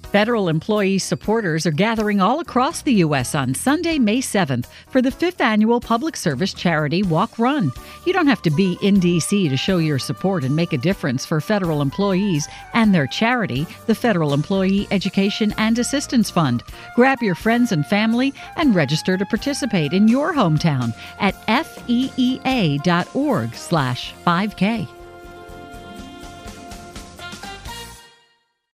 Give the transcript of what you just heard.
Federal employee supporters are gathering all across the U.S. on Sunday, May 7th for the 5th annual Public Service Charity Walk Run. You don't have to be in D.C. to show your support and make a difference for federal employees and their charity, the Federal Employee Education and Assistance Fund. Grab your friends and family and register to participate in your hometown at feea.org/5K.